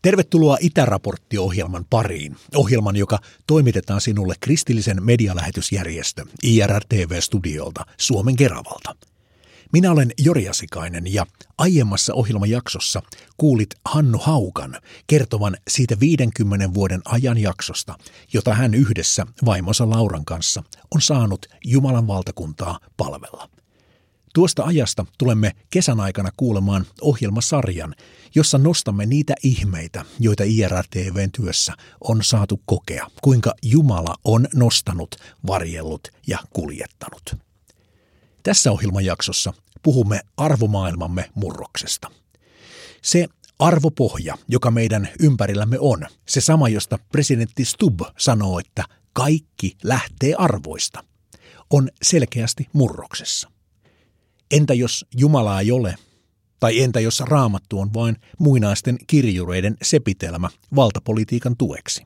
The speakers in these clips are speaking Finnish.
Tervetuloa Itäraportti-ohjelman pariin. Ohjelman, joka toimitetaan sinulle kristillisen medialähetysjärjestö IRR-TV-studiolta Suomen Keravalta. Minä olen Jori Asikainen ja aiemmassa ohjelmajaksossa kuulit Hannu Haukan kertovan siitä 50 vuoden ajanjaksosta, jota hän yhdessä vaimonsa Lauran kanssa on saanut Jumalan valtakuntaa palvella. Tuosta ajasta tulemme kesän aikana kuulemaan ohjelmasarjan, jossa nostamme niitä ihmeitä, joita IRR-TV:n työssä on saatu kokea, kuinka Jumala on nostanut, varjellut ja kuljettanut. Tässä ohjelmajaksossa puhumme arvomaailmamme murroksesta. Se arvopohja, joka meidän ympärillämme on, se sama, josta presidentti Stubb sanoo, että kaikki lähtee arvoista, on selkeästi murroksessa. Entä jos Jumalaa ei ole? Tai entä jos Raamattu on vain muinaisten kirjureiden sepitelmä valtapolitiikan tueksi?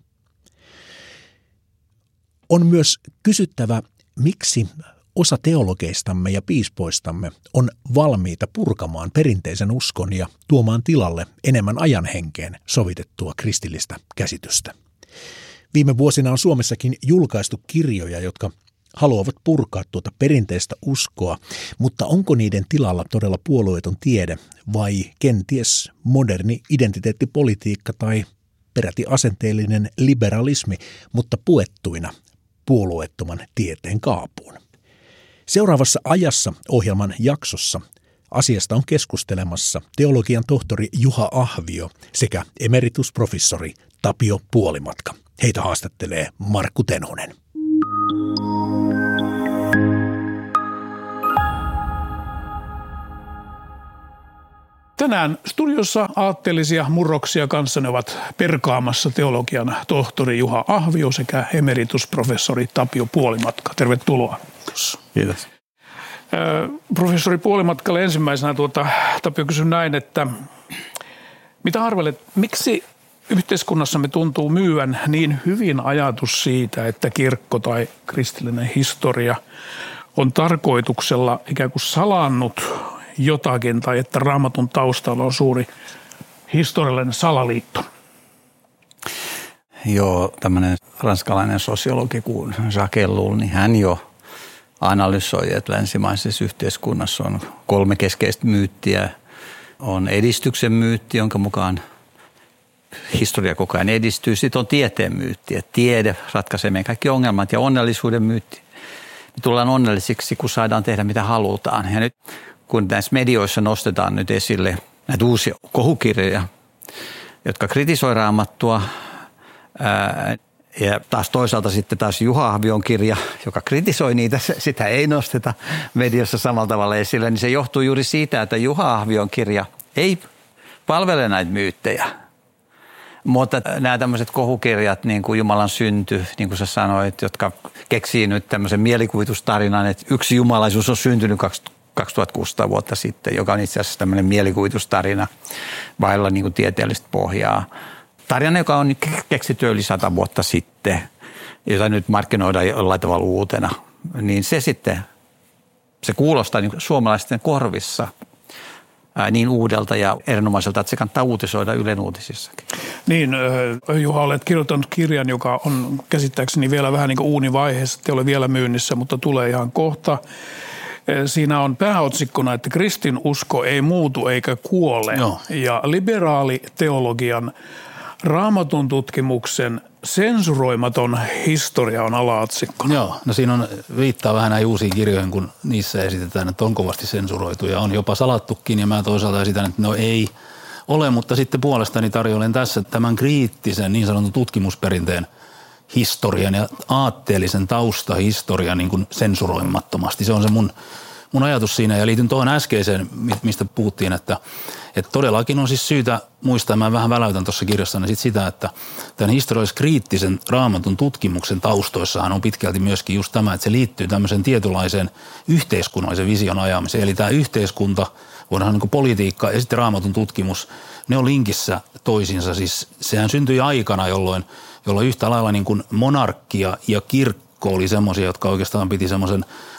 On myös kysyttävä, miksi osa teologeistamme ja piispoistamme on valmiita purkamaan perinteisen uskon ja tuomaan tilalle enemmän ajan henkeen sovitettua kristillistä käsitystä. Viime vuosina on Suomessakin julkaistu kirjoja, jotka haluavat purkaa tuota perinteistä uskoa, mutta onko niiden tilalla todella puolueeton tiede vai kenties moderni identiteettipolitiikka tai peräti asenteellinen liberalismi, mutta puettuina puolueettoman tieteen kaapuun? Seuraavassa ajassa ohjelman jaksossa asiasta on keskustelemassa teologian tohtori Juha Ahvio sekä emeritusprofessori Tapio Puolimatka. Heitä haastattelee Markku Tenonen. Tänään studiossa aatteellisia murroksia kanssani ovat perkaamassa teologian tohtori Juha Ahvio sekä emeritusprofessori Tapio Puolimatka. Tervetuloa. Kiitos. Professori Puolimatkalle ensimmäisenä Tapio kysyn näin, että mitä arvelet, miksi yhteiskunnassamme tuntuu myyvän niin hyvin ajatus siitä, että kirkko tai kristillinen historia on tarkoituksella ikään kuin salannut jotakin tai että Raamatun taustalla on suuri historiallinen salaliitto? Joo, tämmöinen ranskalainen sosiologi kuin Jacques Ellul, niin hän jo analysoi, että länsimaisessa yhteiskunnassa on 3 keskeistä myyttiä. On edistyksen myytti, jonka mukaan historia koko ajan edistyy. Sitten on tieteen myytti, että tiede ratkaisee meidän kaikki ongelmat, ja onnellisuuden myytti. Me tullaan onnellisiksi, kun saadaan tehdä mitä halutaan. Ja nyt kun näissä medioissa nostetaan nyt esille näitä uusia kohukirjoja, jotka kritisoi Raamattua, ja taas toisaalta sitten taas Juha Ahvion kirja, joka kritisoi niitä, sitä ei nosteta mediassa samalla tavalla esille, niin se johtuu juuri siitä, että Juha Ahvion kirja ei palvele näitä myyttejä. Mutta nämä tämmöiset kohukirjat, niin kuin Jumalan synty, niin kuin sä sanoit, jotka keksii nyt tämmöisen mielikuvitustarinan, että yksi jumalaisuus on syntynyt 2600 vuotta sitten, joka on itse asiassa tämmöinen mielikuvitustarina vailla niin kuin tieteellistä pohjaa. Tarina, joka on keksitty yli 100 vuotta sitten, jota nyt markkinoidaan jollain tavalla uutena, niin se kuulostaa niin suomalaisten korvissa niin uudelta ja erinomaiselta, että se kannattaa uutisoida Ylen uutisissakin. Niin, Juha, olet kirjoittanut kirjan, joka on käsittääkseni vielä vähän niin kuin uunivaiheessa, ettei ole vielä myynnissä, mutta tulee ihan kohta. Siinä on pääotsikkona, että kristinusko ei muutu eikä kuole. Joo. Ja liberaali teologian Raamatun tutkimuksen sensuroimaton historia on alaotsikkona. Joo, no siinä on viittaa vähän näihin uusiin kirjoihin, kun niissä esitetään, että on kovasti sensuroitu ja on jopa salattukin, ja mä toisaalta esitän, että no ei ole, mutta sitten puolestani tarjoilen tässä tämän kriittisen niin sanotun tutkimusperinteen historian ja aatteellisen taustahistorian niin kuin sensuroimattomasti. Se on se mun ajatus siinä, ja liityn tuohon äskeiseen, mistä puhuttiin, että todellakin on siis syytä muistaa, mä vähän väläytän tuossa kirjassani sit sitä, että tämän historiallis-kriittisen Raamatun tutkimuksen taustoissahan on pitkälti myöskin just tämä, että se liittyy tämmöisen tietynlaiseen yhteiskunnallisen vision ajamiseen. Eli tämä yhteiskunta, voidaan niin kuin politiikka ja sitten Raamatun tutkimus, ne on linkissä toisiinsa. Siis sehän syntyi aikana, jolloin yhtä lailla niin kuin monarkia ja kirkko oli semmoisia, jotka oikeastaan piti semmoisen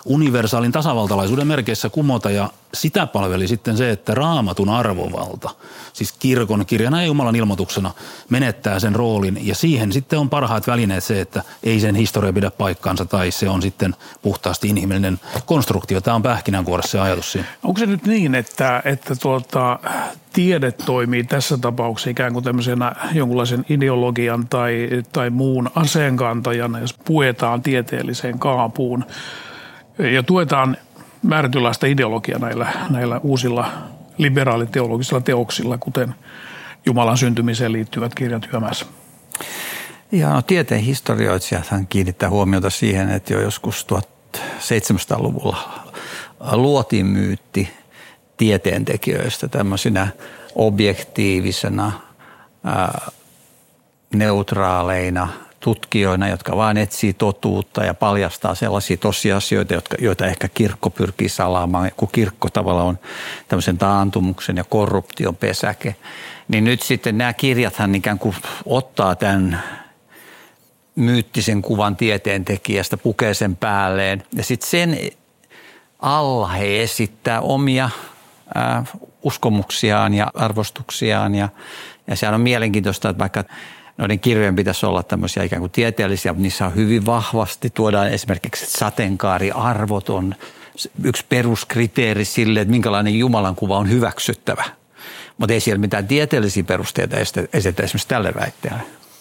universaalin tasavaltalaisuuden merkeissä kumota ja sitä palveli sitten se, että Raamatun arvovalta, siis kirkon kirjana ja Jumalan ilmoituksena menettää sen roolin ja siihen sitten on parhaat välineet se, että ei sen historia pidä paikkaansa tai se on sitten puhtaasti inhimillinen konstruktio. Tämä on pähkinänkuoressa se ajatus siinä. Onko se nyt niin, että tiede toimii tässä tapauksessa ikään kuin tämmöisenä jonkunlaisen ideologian tai muun aseenkantajana, jos puetaan tieteelliseen kaapuun ja tuetaan määrätynlaista ideologiaa näillä uusilla liberaaliteologisilla teoksilla, kuten Jumalan syntymiseen liittyvät kirjat YMS? Ja tieteen historioitsijathan kiinnittää huomiota siihen, että jo joskus 1700-luvulla luotiin myytti tieteentekijöistä tämmöisinä objektiivisena, neutraaleina tutkijoina, jotka vaan etsii totuutta ja paljastaa sellaisia tosiasioita, joita ehkä kirkko pyrkii salaamaan, kun kirkko tavallaan on tämmöisen taantumuksen ja korruption pesäke. Niin nyt sitten nämä kirjathan ikään kuin ottaa tämän myyttisen kuvan tieteentekijästä, pukee sen päälleen ja sitten sen alla he esittää omia uskomuksiaan ja arvostuksiaan ja sehän on mielenkiintoista, että vaikka noiden kirjojen pitäisi olla tämmöisiä ikään kuin tieteellisiä, mutta niissä on hyvin vahvasti tuodaan esimerkiksi, että sateenkaariarvot on yksi peruskriteeri sille, että minkälainen Jumalan kuva on hyväksyttävä. Mutta ei siellä mitään tieteellisiä perusteita esitä esimerkiksi tälle väitteelle.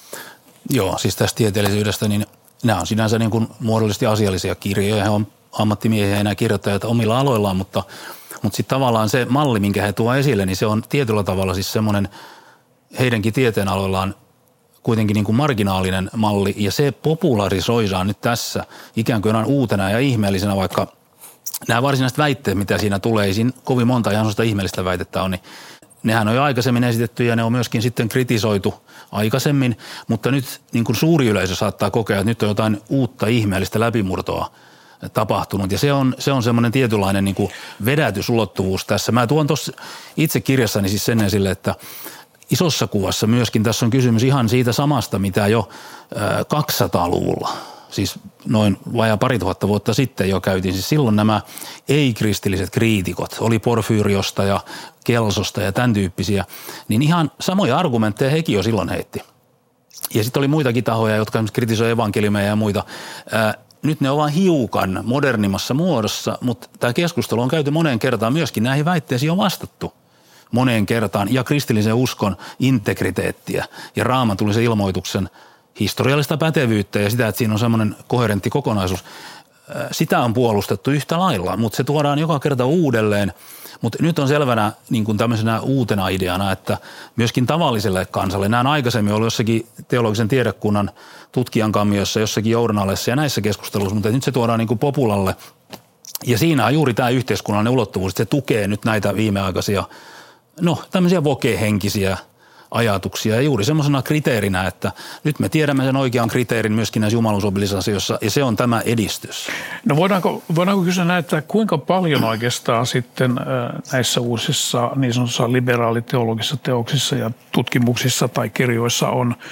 Joo, siis tästä tieteellisyydestä, niin nämä on sinänsä niin kuin muodollisesti asiallisia kirjoja. He on ammattimiehiä ja nämä kirjoittajat omilla aloillaan, mutta sitten tavallaan se malli, minkä he tuovat esille, niin se on tietyllä tavalla siis semmoinen heidänkin tieteenaloillaan kuitenkin niin kuin marginaalinen malli ja se popularisoidaan nyt tässä ikään kuin uutena ja ihmeellisenä, vaikka nämä varsinaiset väitteet, mitä siinä tulee, ei siinä kovin monta ihan sellaista ihmeellistä väitettä on, niin nehän on jo aikaisemmin esitetty ja ne on myöskin sitten kritisoitu aikaisemmin, mutta nyt niin kuin suuri yleisö saattaa kokea, että nyt on jotain uutta ihmeellistä läpimurtoa tapahtunut ja se on semmoinen tietynlainen niin kuin vedätysulottuvuus tässä. Mä tuon tuossa itse kirjassani siis sen esille, että isossa kuvassa myöskin tässä on kysymys ihan siitä samasta, mitä jo 200-luvulla, siis noin vajaa 2000 vuotta sitten jo käytiin. Siis silloin nämä ei-kristilliset kriitikot, oli Porfyriosta ja Kelsosta ja tämän tyyppisiä, niin ihan samoja argumentteja hekin jo silloin heitti. Ja sitten oli muitakin tahoja, jotka kritisoi evankeliumeja ja muita. Nyt ne on vaan hiukan modernimmassa muodossa, mutta tämä keskustelu on käyty moneen kertaan myöskin näihin väitteisiin on vastattu moneen kertaan ja kristillisen uskon integriteettiä ja raamatullisen ilmoituksen historiallista pätevyyttä ja sitä, että siinä on semmoinen koherentti kokonaisuus. Sitä on puolustettu yhtä lailla, mutta se tuodaan joka kerta uudelleen. Mutta nyt on selvänä niin kuin tämmöisenä uutena ideana, että myöskin tavalliselle kansalle, nämä on aikaisemmin ollut jossakin teologisen tiedekunnan tutkijan kammiossa, jossakin journaleissa ja näissä keskusteluissa, mutta nyt se tuodaan niin kuin populalle. Ja siinä on juuri tämä yhteiskunnallinen ulottuvuus, että se tukee nyt näitä viimeaikaisia, tämmöisiä woke-henkisiä ajatuksia ja juuri semmoisena kriteerinä, että nyt me tiedämme sen oikean kriteerin myöskin näissä jumaluusoppillisissa asioissa ja se on tämä edistys. No voidaanko kysyä näin, että kuinka paljon oikeastaan sitten näissä uusissa niin sanotussa liberaaliteologisissa teoksissa ja tutkimuksissa tai kirjoissa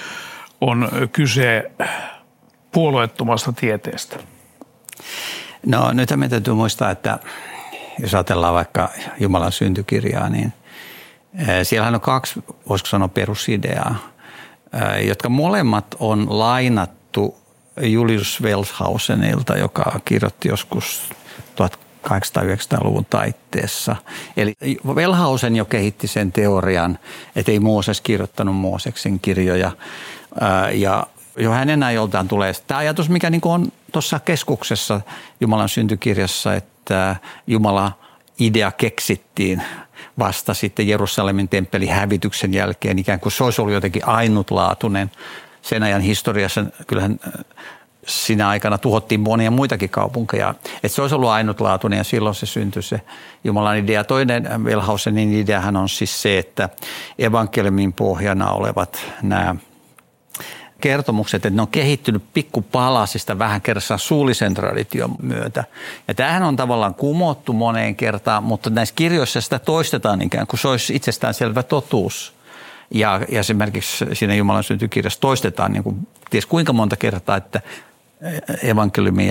on kyse puolueettomasta tieteestä? No nyt me täytyy muistaa, että jos ajatellaan vaikka Jumalan syntykirjaa, niin siellähän on kaksi, voisiko sanoa, perusideaa, jotka molemmat on lainattu Julius Wellhausenilta, joka kirjoitti joskus 1800-1900-luvun taitteessa. Eli Wellhausen jo kehitti sen teorian, että ei Mooses kirjoittanut Mooseksen kirjoja ja jo hänen ajoltaan tulee tämä ajatus, mikä niin kuin on tuossa keskuksessa Jumalan syntykirjassa, että Jumala idea keksittiin vasta sitten Jerusalemin temppelin hävityksen jälkeen, ikään kuin se olisi ollut jotenkin ainutlaatuinen. Sen ajan historiassa kyllähän siinä aikana tuhottiin monia muitakin kaupunkeja. Että se olisi ollut ainutlaatuinen ja silloin se syntyi se Jumalan idea. Toinen Wellhausenin ideahan on siis se, että evankeliumin pohjana olevat nämä kertomukset, että ne on kehittynyt pikkupalasista vähän kerrassa suullisen tradition myötä. Ja tämähän on tavallaan kumottu moneen kertaan, mutta näissä kirjoissa sitä toistetaan ikään kuin se olisi itsestäänselvä totuus. Ja esimerkiksi siinä Jumalan syntykirjassa toistetaan niin kuin ties kuinka monta kertaa, että evankeliumi ja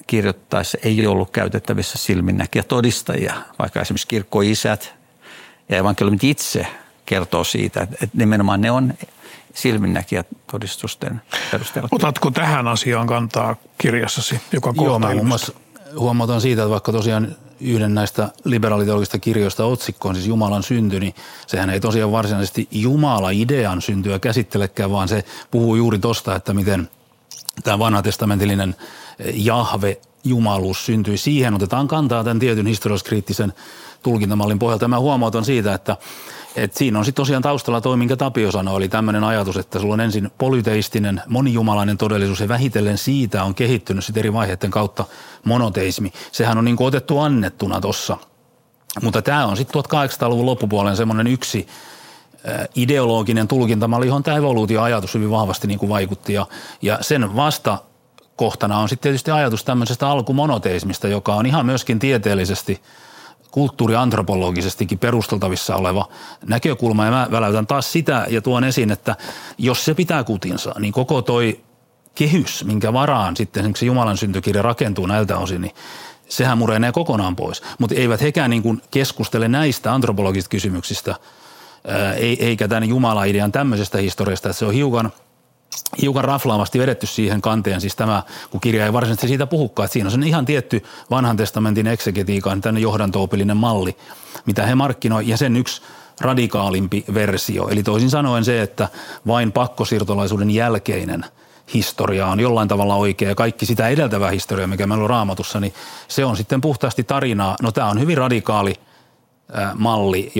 kirjoittaessa ei ollut käytettävissä silminnäkijä todistajia, vaikka esimerkiksi kirkkoisät ja evankeliumit itse kertoo siitä, että nimenomaan ne on silminnäkijät todistusten perusteella. Otatko tähän asiaan kantaa kirjassasi, joka kohta mä muun muassa huomautan siitä, että vaikka tosiaan yhden näistä liberaaliteologisista kirjoista otsikko on siis Jumalan synty, niin sehän ei tosiaan varsinaisesti Jumala-idean syntyä käsittelekään, vaan se puhuu juuri tosta, että miten tämä vanhatestamentillinen Jahve, jumaluus syntyi. Siihen otetaan kantaa tämän tietyn historialliskriittisen tulkintamallin pohjalta. Mä huomautan siitä, että siinä on sitten tosiaan taustalla toi, minkä Tapio sanoi, eli tämmöinen ajatus, että sulla on ensin polyteistinen, monijumalainen todellisuus ja vähitellen siitä on kehittynyt sitten eri vaiheiden kautta monoteismi. Sehän on niin kuin otettu annettuna tossa, mutta tämä on sitten 1800-luvun loppupuolen semmoinen yksi ideologinen tulkintamalli, johon tämä evoluutioajatus hyvin vahvasti niin kuin vaikutti ja sen vastakohtana on sitten tietysti ajatus tämmöisestä alkumonoteismista, joka on ihan myöskin tieteellisesti kulttuuriantropologisestikin perusteltavissa oleva näkökulma, ja mä väläytän taas sitä ja tuon esiin, että jos se pitää kutinsa, niin koko toi kehys, minkä varaan sitten se Jumalan syntykirja rakentuu näiltä osin, niin sehän murenee kokonaan pois. Mutta eivät hekään niin kuin keskustele näistä antropologisista kysymyksistä, eikä tämän Jumala-idean tämmöisestä historiasta, että se on hiukan raflaavasti vedetty siihen kanteen, siis tämä, kun kirja ei varsinaisesti siitä puhukaan, että siinä on ihan tietty vanhan testamentin eksegetiikan tämmöinen johdanto-opillinen malli, mitä he markkinoi, ja sen yksi radikaalimpi versio. Eli toisin sanoen se, että vain pakkosiirtolaisuuden jälkeinen historia on jollain tavalla oikea, ja kaikki sitä edeltävää historiaa, mikä meillä on Raamatussa, niin se on sitten puhtaasti tarinaa. No tämä on hyvin radikaali malli,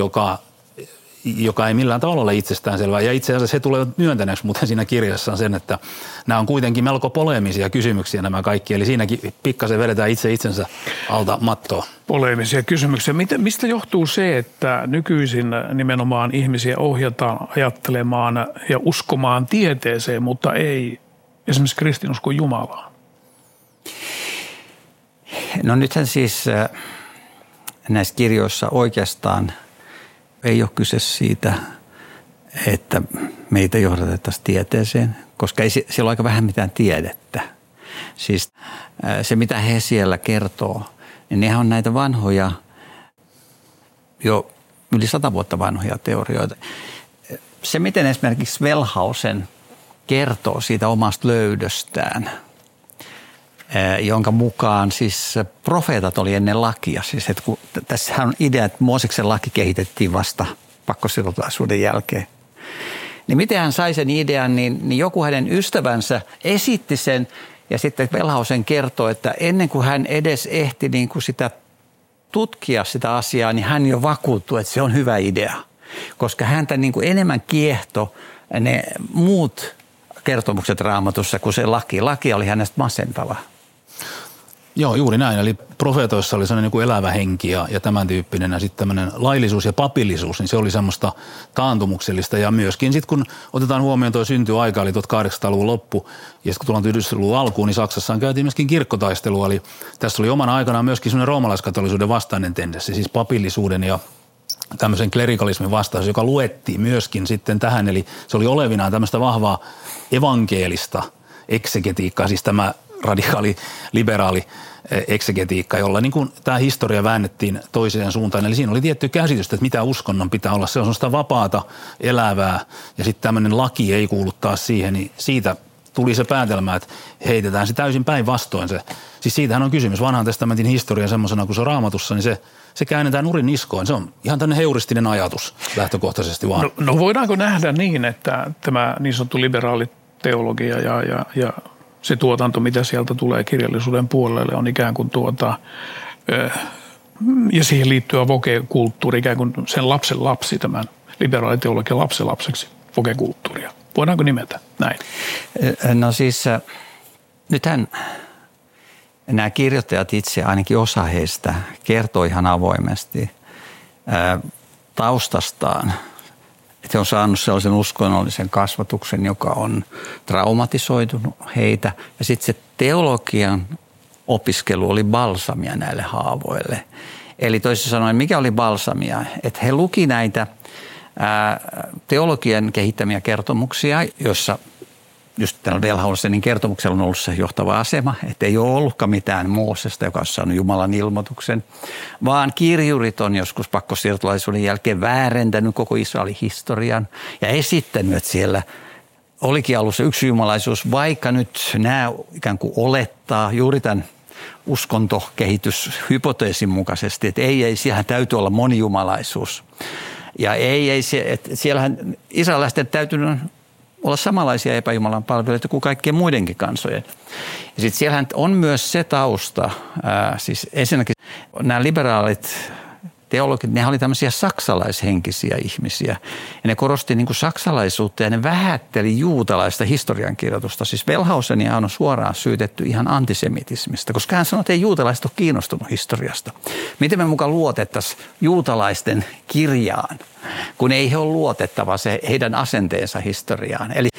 joka ei millään tavalla ole itsestäänselvää. Ja itse asiassa he tulevat myöntäneeksi muuten siinä kirjassa sen, että nämä on kuitenkin melko poleemisia kysymyksiä nämä kaikki. Eli siinäkin pikkasen vedetään itsensä alta mattoa. Poleemisia kysymyksiä. Mistä johtuu se, että nykyisin nimenomaan ihmisiä ohjataan ajattelemaan ja uskomaan tieteeseen, mutta ei esimerkiksi kristinuskon Jumalaan? No nythän siis näissä kirjoissa oikeastaan ei ole kyse siitä, että meitä johdatettaisiin tieteeseen, koska ei siellä ole aika vähän mitään tiedettä. Siis se, mitä he siellä kertoo, niin nehän on näitä vanhoja, jo yli 100 vuotta vanhoja teorioita. Se, miten esimerkiksi Wellhausen kertoo siitä omasta löydöstään, jonka mukaan siis profeetat oli ennen lakia. Siis että kun tässähän on idea, että Mooseksen laki kehitettiin vasta pakkosiirtolaisuuden jälkeen. Niin miten hän sai sen idean, niin joku hänen ystävänsä esitti sen ja sitten Wellhausen kertoo, että ennen kuin hän edes ehti niin kuin sitä tutkia sitä asiaa, niin hän jo vakuuttui, että se on hyvä idea. Koska häntä niin kuin enemmän kiehto ne muut kertomukset Raamatussa kuin se laki. Laki oli hänestä masentava. Joo, juuri näin. Eli profeetoissa oli sellainen niin kuin elävä henki ja tämän tyyppinen. Ja sitten tämmöinen laillisuus ja papillisuus, niin se oli semmoista taantumuksellista. Ja myöskin sitten kun otetaan huomioon tuo syntyaika, eli 1800-luvun loppu, ja sitten kun tullaan 1900-luvun alkuun, niin Saksassa käytiin myöskin kirkkotaistelua. Eli tässä oli omana aikanaan myöskin semmoinen roomalaiskatolisuuden vastainen tendenssi, siis papillisuuden ja tämmöisen klerikalismin vastaus, joka luettiin myöskin sitten tähän. Eli se oli olevinaan tämmöistä vahvaa evankelista eksegetiikkaa, siis tämä radikaali, liberaali eksegetiikka, jolla niin kuin tämä historia väännettiin toiseen suuntaan. Eli siinä oli tietty käsitystä, että mitä uskonnon pitää olla. Se on sellaista vapaata, elävää ja sitten tämmöinen laki ei kuulu taas siihen, niin siitä tuli se päätelmä, että heitetään se täysin päinvastoin se. Siis siitähän on kysymys. Vanhan testamentin historia semmoisena kuin se on Raamatussa, niin se käännetään nurin niskoin. Se on ihan tämmöinen heuristinen ajatus lähtökohtaisesti vaan. No voidaanko nähdä niin, että tämä niin sanottu liberaali teologia ja se tuotanto, mitä sieltä tulee kirjallisuuden puolelle, on ikään kuin ja siihen liittyvä voke-kulttuuri, ikään kuin sen lapsen lapsi, tämän liberaaliteologian lapsen lapseksi voke-kulttuuria. Voidaanko nimetä näin? No siis nythän nämä kirjoittajat itse, ainakin osa heistä, kertoo ihan avoimesti taustastaan, että he on saanut sellaisen uskonnollisen kasvatuksen, joka on traumatisoitunut heitä. Ja sitten se teologian opiskelu oli balsamia näille haavoille. Eli toisin sanoen, mikä oli balsamia? Että he luki näitä teologian kehittämiä kertomuksia, joissa just tällä Wellhausenin kertomuksella on ollut se johtava asema, että ei ole ollutkaan mitään Moosesta, joka on saanut Jumalan ilmoituksen, vaan kirjurit on joskus pakkosiirtolaisuuden jälkeen väärentänyt koko Israelin historian ja esittänyt, että siellä olikin alussa yksi jumalaisuus, vaikka nyt nämä ikään kuin olettaa juuri tämän uskontokehityshypoteesin mukaisesti, että ei, siellähän täytyy olla monijumalaisuus. Ja että siellähän israelaisten täytyy olla samanlaisia epäjumalan palvelijoita kuin kaikkien muidenkin kansojen. Ja sitten siellähän on myös se tausta, siis ensinnäkin nämä liberaalit teologit, ne oli tämmöisiä saksalaishenkisiä ihmisiä. Ja ne korosti niin kuin saksalaisuutta ja ne vähätteli juutalaista historiankirjoitusta. Siis Wellhausenia on suoraan syytetty ihan antisemitismistä, koska hän sanoi, että ei juutalaiset ole kiinnostunut historiasta. Miten me mukaan luotettaisiin juutalaisten kirjaan, kun ei he ole luotettava se heidän asenteensa historiaan. Eli,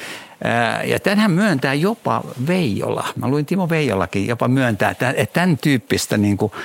ja tämänhän myöntää jopa Veijola. Mä luin Timo Veijolakin jopa myöntää, että tämän tyyppistä niin kuin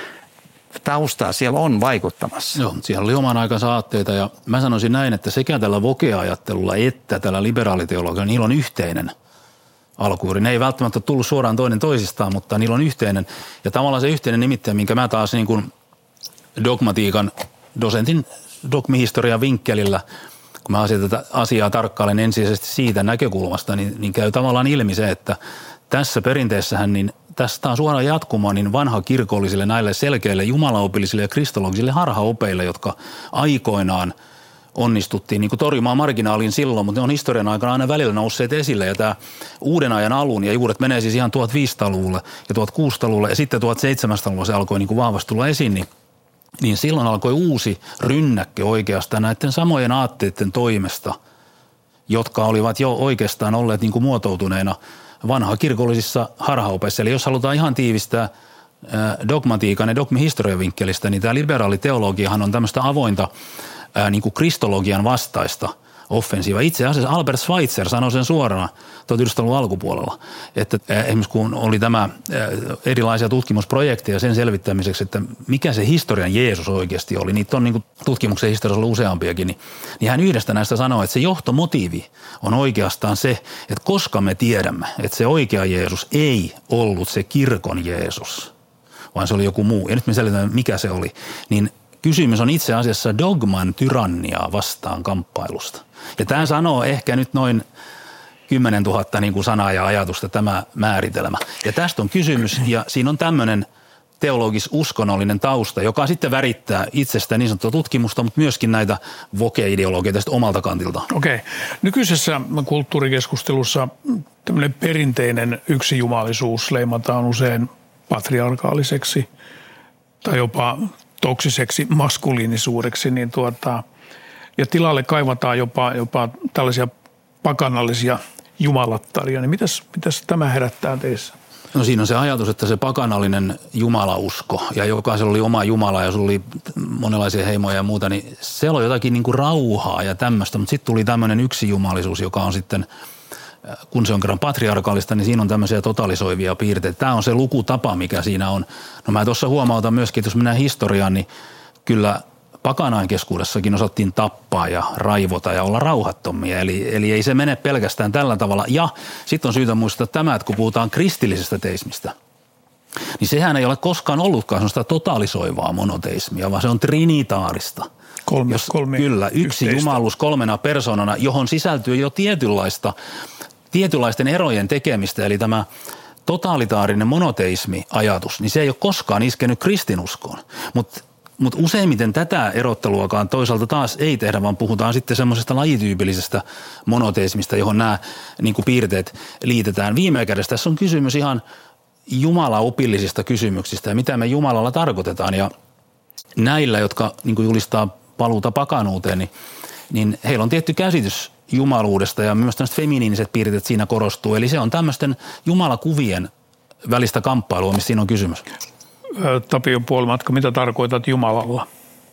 taustaa siellä on vaikuttamassa. Joo, siellä oli oman aikansa aatteita ja mä sanoisin näin, että sekä tällä Woke-ajattelulla että tällä liberaaliteologialla, niillä on yhteinen alkujuuri. Ne ei välttämättä tullut suoraan toinen toisistaan, mutta niillä on yhteinen. Ja tavallaan se yhteinen nimittäin, minkä mä taas niin kuin dogmatiikan dosentin dogmihistorian vinkkelillä, kun mä tätä asiaa tarkkailen ensisijaisesti siitä näkökulmasta, niin käy tavallaan ilmi se, että tässä perinteessähän niin tästä on suoraan jatkumaan niin vanhakirkollisille näille selkeille jumalaopillisille ja kristologisille harhaopeille, jotka aikoinaan onnistuttiin niin kuin torjumaan marginaaliin silloin, mutta ne on historian aikana aina välillä nousseet esille ja tämä uuden ajan alun ja juuret menee siis ihan 1500-luvulle ja 1600-luvulle ja sitten 1700-luvulla se alkoi niin kuin vahvasti tulla esiin, niin silloin alkoi uusi rynnäkkö oikeastaan näiden samojen aatteiden toimesta, jotka olivat jo oikeastaan olleet niin kuin muotoutuneena vanhakirkollisissa harhaopeissa. Eli jos halutaan ihan tiivistää dogmatiikan ja dogmihistorian vinkkelistä, niin tämä liberaaliteologiahan on tämmöistä avointa niin kuin kristologian vastaista offensiiva. Itse asiassa Albert Schweitzer sanoi sen suorana 1900-luvun alkupuolella, että esimerkiksi kun oli tämä erilaisia tutkimusprojekteja sen selvittämiseksi, että mikä se historian Jeesus oikeasti oli, niitä on niin kuin tutkimuksen historiassa ollut useampiakin, niin hän yhdestä näistä sanoi, että se johtomotiivi on oikeastaan se, että koska me tiedämme, että se oikea Jeesus ei ollut se kirkon Jeesus, vaan se oli joku muu, ja nyt me selitetään, mikä se oli, niin kysymys on itse asiassa dogman tyranniaa vastaan kamppailusta. Ja tämä sanoo ehkä nyt noin 10 000 niin kuin sanaa ja ajatusta tämä määritelmä. Ja tästä on kysymys ja siinä on tämmöinen teologis-uskonnollinen tausta, joka sitten värittää itsestä niin sanottua tutkimusta, mutta myöskin näitä woke-ideologioita omalta kantilta. Okei. Nykyisessä kulttuurikeskustelussa tämmöinen perinteinen yksijumalisuus leimataan usein patriarkaaliseksi tai jopa toksiseksi maskuliinisuudeksi, niin ja tilalle kaivataan jopa tällaisia pakanallisia jumalattaria. Niin mitäs tämä herättää teissä? No siinä on se ajatus, että se pakanallinen jumalausko ja jokaisella oli oma jumala ja sulla oli monenlaisia heimoja ja muuta, niin se oli jotakin niin kuin rauhaa ja tämmöistä, mutta sitten tuli tämmöinen yksijumalisuus, joka on sitten, kun se on kerran patriarkaalista, niin siinä on tämmöisiä totalisoivia piirteitä. Tämä on se lukutapa, mikä siinä on. No mä tuossa huomautan myöskin, että jos mennään historiaan, niin kyllä pakanain keskuudessakin osattiin tappaa ja raivota ja olla rauhattomia. Eli ei se mene pelkästään tällä tavalla. Ja sitten on syytä muistaa tämä, että kun puhutaan kristillisestä teismistä, niin sehän ei ole koskaan ollutkaan sellaista totalisoivaa monoteismia, vaan se on trinitaarista. Kyllä, yksi jumaluus 3 persoonana, johon sisältyy jo tietynlaisten erojen tekemistä, eli tämä totalitaarinen monoteismi-ajatus, niin se ei ole koskaan iskenyt kristinuskoon. Mutta useimmiten tätä erotteluakaan toisaalta taas ei tehdä, vaan puhutaan sitten semmoisesta lajityypillisestä monoteismista, johon nämä niin kuin piirteet liitetään. Viime kädessä tässä on kysymys ihan jumalaopillisista kysymyksistä ja mitä me Jumalalla tarkoitetaan. Ja näillä, jotka niin kuin julistaa paluuta pakanuuteen, niin heillä on tietty käsitys jumaluudesta ja myös tämmöiset feminiiniset piirteet siinä korostuu. Eli se on tämmöisten jumalakuvien välistä kamppailua, missä siinä on kysymys. Tapio Puolimatka, mitä tarkoitat Jumalalla?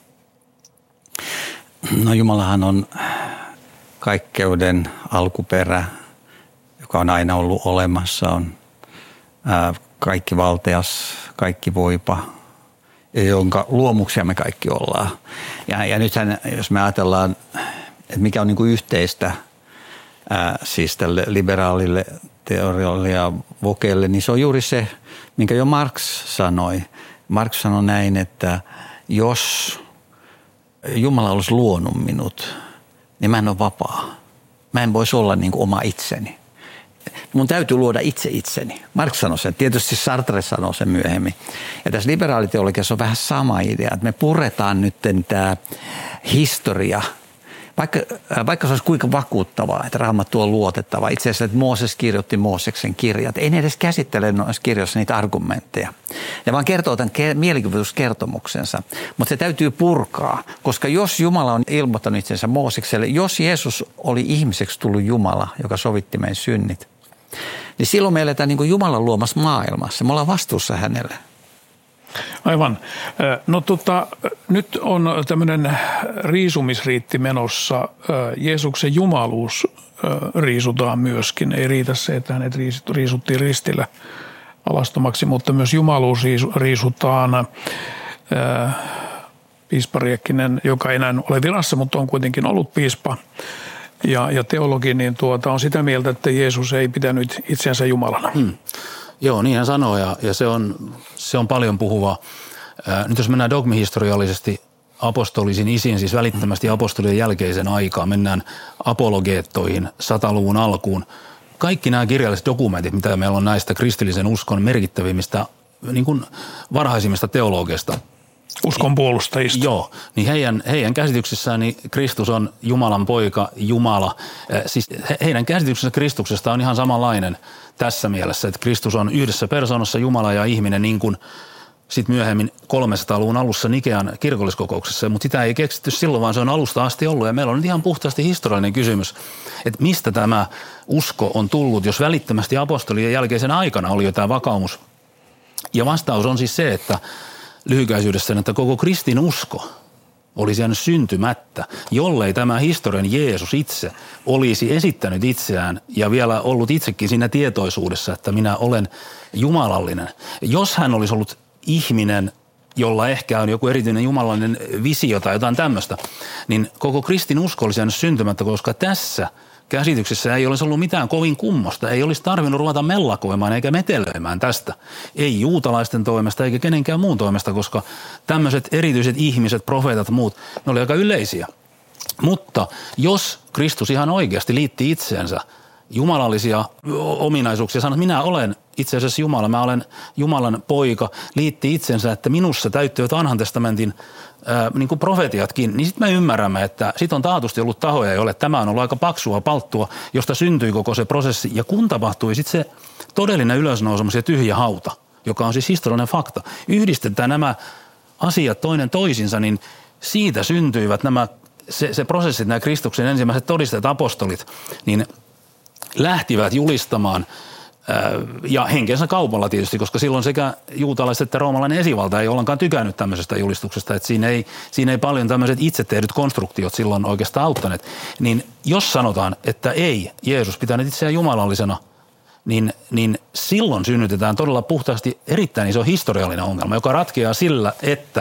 No Jumalahan on kaikkeuden alkuperä, joka on aina ollut olemassa, on kaikki valteas, kaikki voipa, jonka luomuksia me kaikki ollaan. Ja nythän, jos me ajatellaan, että mikä on niin kuin yhteistä siis tälle liberaalille teorialle ja vokeelle, niin se on juuri se, minkä jo Marx sanoi. Marx sanoi näin, että jos Jumala olisi luonut minut, niin mä en ole vapaa. Mä en voisi olla niin kuin oma itseni. Mun täytyy luoda itse itseni. Marx sanoi sen. Tietysti Sartre sanoi sen myöhemmin. Ja tässä liberaaliteologiassa on vähän sama idea, että me puretaan nyt tämä historia. Vaikka se olisi kuinka vakuuttavaa, että Raamattu on luotettava. Itse asiassa, että Mooses kirjoitti Mooseksen kirjat. Ei ne edes käsittele noissa kirjoissa niitä argumentteja. Ne vaan kertoo tämän mielikuvituskertomuksensa. Mutta se täytyy purkaa, koska jos Jumala on ilmoittanut itsensä Moosekselle, jos Jeesus oli ihmiseksi tullut Jumala, joka sovitti meidän synnit, niin silloin me eletään niin kuin Jumalan luomassa maailmassa. Me ollaan vastuussa hänelle. Aivan. No nyt on tämmöinen riisumisriitti menossa. Jeesuksen jumaluus riisutaan myöskin. Ei riitä se, että hänet riisuttiin ristillä alastomaksi, mutta myös jumaluus riisutaan. Piispa Riekkinen, joka ei enää ole virassa, mutta on kuitenkin ollut piispa ja teologi, niin on sitä mieltä, että Jeesus ei pitänyt itseänsä Jumalana. Joo, niin hän sanoo ja se on paljon puhuva. Nyt jos mennään dogmihistoriallisesti apostolisin isiin, siis välittömästi apostolien jälkeisen aikaan, mennään apologeettoihin 100-luvun alkuun. Kaikki nämä kirjalliset dokumentit, mitä meillä on näistä kristillisen uskon merkittävimmistä, niin kuin varhaisimmista teologeista. Uskon puolustajista. Joo, niin heidän käsityksessään niin Kristus on Jumalan poika, Jumala. Siis heidän käsityksensä Kristuksesta on ihan samanlainen tässä mielessä, että Kristus on yhdessä persoonassa Jumala ja ihminen niin kuin sitten myöhemmin 300-luvun alussa Nikean kirkolliskokouksessa, mutta sitä ei keksitty silloin, vaan se on alusta asti ollut. Ja meillä on nyt ihan puhtaasti historiallinen kysymys, että mistä tämä usko on tullut, jos välittömästi apostolien jälkeisen aikana oli jo tämä vakaumus. Ja vastaus on siis se, että lyhykäisyydessään, että koko kristin usko olisi jäänyt syntymättä, jollei tämä historian Jeesus itse olisi esittänyt itseään ja vielä ollut itsekin siinä tietoisuudessa, että minä olen jumalallinen. Jos hän olisi ollut ihminen, jolla ehkä on joku erityinen jumalallinen visio tai jotain tämmöistä, niin koko kristin usko olisi jäänyt syntymättä, koska tässä käsityksessä ei olisi ollut mitään kovin kummosta. Ei olisi tarvinnut ruveta mellakoimaan eikä metelöimään tästä. Ei juutalaisten toimesta eikä kenenkään muun toimesta, koska tämmöiset erityiset ihmiset, profeetat, muut, ne oli aika yleisiä. Mutta jos Kristus ihan oikeasti liitti itseensä jumalallisia ominaisuuksia, sanoi, että minä olen itse asiassa Jumala, mä olen Jumalan poika, liitti itsensä, että minussa täyttyvät vanhan testamentin niin kuin profetiatkin, niin sitten me ymmärrämme, että sit on taatusti ollut tahoja, joille tämä on ollut aika paksua palttua, josta syntyi koko se prosessi. Ja kun tapahtui sitten se todellinen ylösnousemus ja tyhjä hauta, joka on siis historiallinen fakta, yhdistetään nämä asiat toinen toisinsa, niin siitä syntyivät se prosessit, nämä Kristuksen ensimmäiset todisteet, apostolit, niin lähtivät julistamaan ja henkensä kaupalla tietysti, koska silloin sekä juutalaiset että roomalainen esivalta ei ollenkaan tykännyt tämmöisestä julistuksesta, että siinä ei paljon tämmöiset itse tehdyt konstruktiot silloin oikeastaan auttaneet. Niin jos sanotaan, että ei Jeesus pitänyt itseään jumalallisena, niin silloin synnytetään todella puhtaasti erittäin iso historiallinen ongelma, joka ratkeaa sillä, että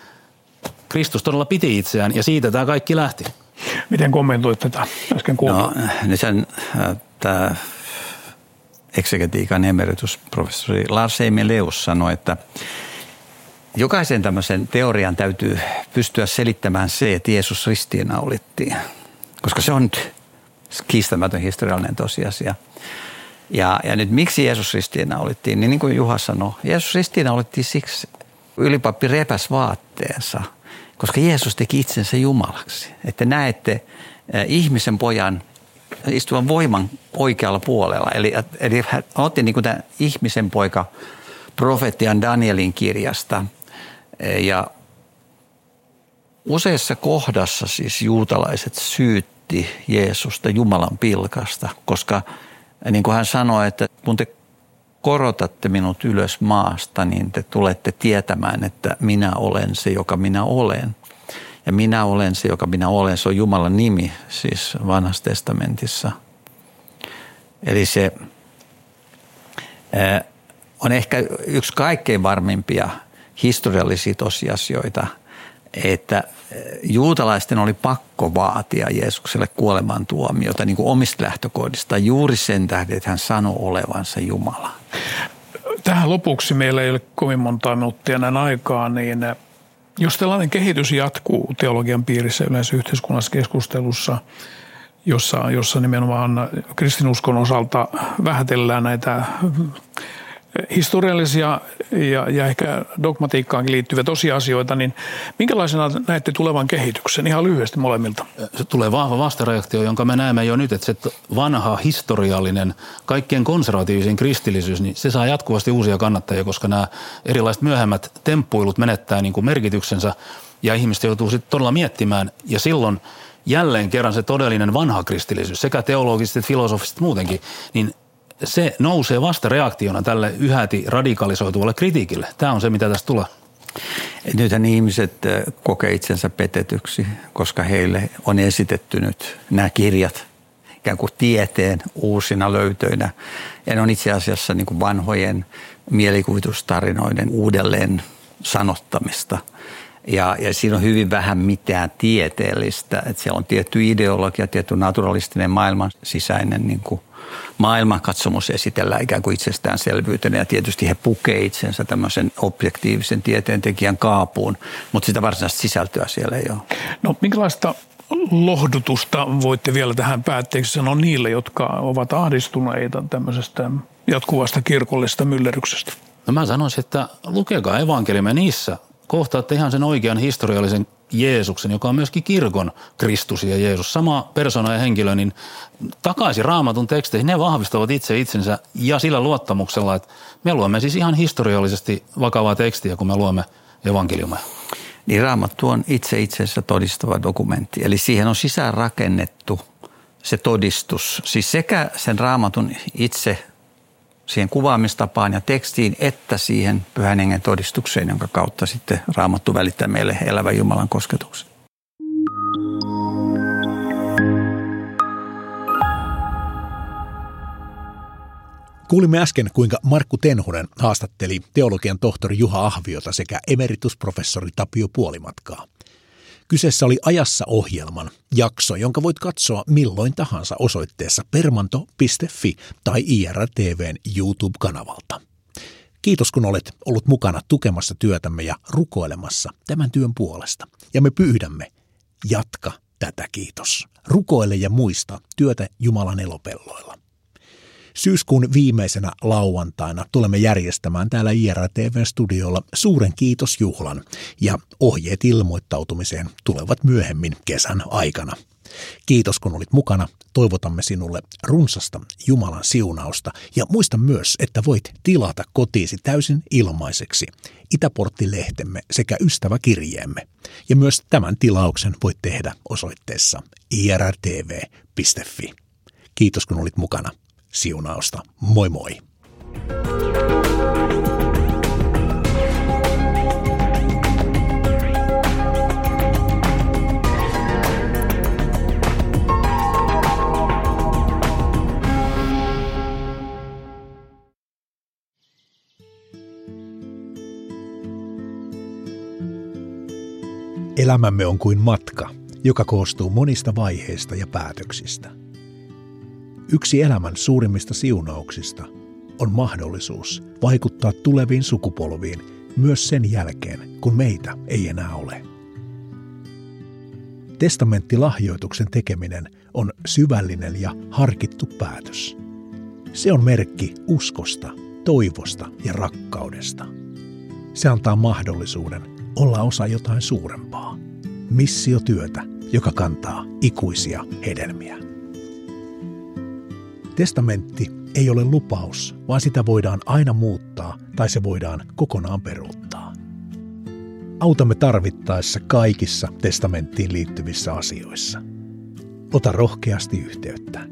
Kristus todella piti itseään ja siitä tämä kaikki lähti. Miten kommentoit tätä äsken kuulua? No, tämä eksegetiikan emeritusprofessori Lars Emeleus sanoi, että jokaisen tämmöisen teorian täytyy pystyä selittämään se, että Jeesus ristiinnaulittiin, koska se on nyt kiistämätön historiallinen tosiasia. Ja nyt miksi Jeesus ristiinnaulittiin, niin kuin Juha sanoi, Jeesus ristiinnaulittiin siksi, ylipappi repäs vaatteensa, koska Jeesus teki itsensä Jumalaksi. Että näette ihmisen pojan istuvan voiman oikealla puolella. Eli hän otti niin kuin tämän ihmisen poika profetian Danielin kirjasta. Ja useassa kohdassa siis juutalaiset syytti Jeesusta Jumalan pilkasta, koska niin kuin hän sanoi, että kun te korotatte minut ylös maasta, niin te tulette tietämään, että minä olen se, joka minä olen. Ja minä olen se, joka minä olen. Se on Jumalan nimi, siis Vanhassa testamentissa. Eli se on ehkä yksi kaikkein varmimpia historiallisia tosiasioita, että juutalaisten oli pakko vaatia Jeesukselle kuolemantuomiota niin kuin omista lähtökohdista juuri sen tähden, että hän sanoi olevansa Jumala. Tähän lopuksi meillä ei ole kovin montaa minuuttia näin aikaa, niin jos tällainen kehitys jatkuu teologian piirissä yleensä yhteiskunnallisessa keskustelussa, jossa nimenomaan kristinuskon osalta vähätellään näitä historiallisia ja ehkä dogmatiikkaankin liittyviä tosiasioita, niin minkälaisena näette tulevan kehityksen ihan lyhyesti molemmilta? Se tulee vahva vastareaktio, jonka me näemme jo nyt, että se vanha historiallinen, kaikkien konservatiivisen kristillisyys, niin se saa jatkuvasti uusia kannattajia, koska nämä erilaiset myöhemmät temppuilut menettää niin kuin merkityksensä ja ihmiset joutuu sitten todella miettimään ja silloin jälleen kerran se todellinen vanha kristillisyys, sekä teologisesti että filosofisesti muutenkin, niin se nousee vasta reaktiona tälle yhäti radikalisoituvalle kritiikille. Tämä on se, mitä tästä tulee. Nythän ihmiset kokee itsensä petetyksi, koska heille on esitetty nyt nämä kirjat ikään kuin tieteen uusina löytöinä. Ja ne on itse asiassa niin kuin vanhojen mielikuvitustarinoiden uudelleen sanottamista. Ja siinä on hyvin vähän mitään tieteellistä. Että siellä on tietty ideologia, tietty naturalistinen maailman sisäinen niin kuin maailmankatsomus esitellään ikään kuin itsestäänselvyytenä ja tietysti he pukee itsensä tämmöisen objektiivisen tieteentekijän kaapuun, mutta sitä varsinaista sisältöä siellä ei ole. No minkälaista lohdutusta voitte vielä tähän päätteeksi sanoa niille, jotka ovat ahdistuneita tämmöisestä jatkuvasta kirkollisesta myllerryksestä? No mä sanoisin, että lukekaa evankeliumia niissä. Kohtaatte ihan sen oikean historiallisen Jeesuksen, joka on myöskin kirkon Kristus ja Jeesus. Sama persona ja henkilö, niin takaisin Raamatun teksteihin, ne vahvistavat itse itsensä ja sillä luottamuksella, että me luemme siis ihan historiallisesti vakavaa tekstiä, kun me luemme evankeliumia. Niin Raamattu on itse itsensä todistava dokumentti, eli siihen on sisään rakennettu se todistus, siis sekä sen Raamatun itse siihen kuvaamistapaan ja tekstiin, että siihen Pyhän Hengen todistukseen, jonka kautta sitten Raamattu välittää meille elävän Jumalan kosketuksen. Kuulimme äsken, kuinka Markku Tenhonen haastatteli teologian tohtori Juha Ahviota sekä emeritusprofessori Tapio Puolimatkaa. Kyseessä oli Ajassa -ohjelman jakso, jonka voit katsoa milloin tahansa osoitteessa permanto.fi tai IRTV:n YouTube-kanavalta. Kiitos, kun olet ollut mukana tukemassa työtämme ja rukoilemassa tämän työn puolesta. Ja me pyydämme, jatka tätä, kiitos. Rukoile ja muista työtä Jumalan elopelloilla. Syyskuun viimeisenä lauantaina tulemme järjestämään täällä IRTV-studiolla suuren kiitosjuhlan ja ohjeet ilmoittautumiseen tulevat myöhemmin kesän aikana. Kiitos, kun olit mukana. Toivotamme sinulle runsasta Jumalan siunausta ja muista myös, että voit tilata kotiisi täysin ilmaiseksi Itäportti-lehtemme sekä ystäväkirjeemme. Ja myös tämän tilauksen voit tehdä osoitteessa irtv.fi. Kiitos, kun olit mukana. Siunausta. Moi moi. Elämämme on kuin matka, joka koostuu monista vaiheista ja päätöksistä. Yksi elämän suurimmista siunauksista on mahdollisuus vaikuttaa tuleviin sukupolviin myös sen jälkeen, kun meitä ei enää ole. Testamenttilahjoituksen tekeminen on syvällinen ja harkittu päätös. Se on merkki uskosta, toivosta ja rakkaudesta. Se antaa mahdollisuuden olla osa jotain suurempaa. Missiotyötä, joka kantaa ikuisia hedelmiä. Testamentti ei ole lupaus, vaan sitä voidaan aina muuttaa tai se voidaan kokonaan peruuttaa. Autamme tarvittaessa kaikissa testamenttiin liittyvissä asioissa. Ota rohkeasti yhteyttä.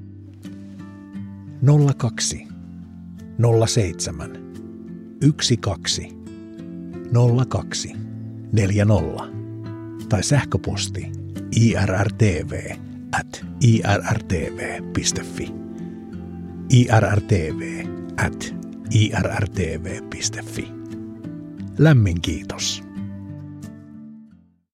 02 07 12 02 40 tai sähköposti irrtv@irrtv.fi. irrtv@irrtv.fi. Lämmin kiitos.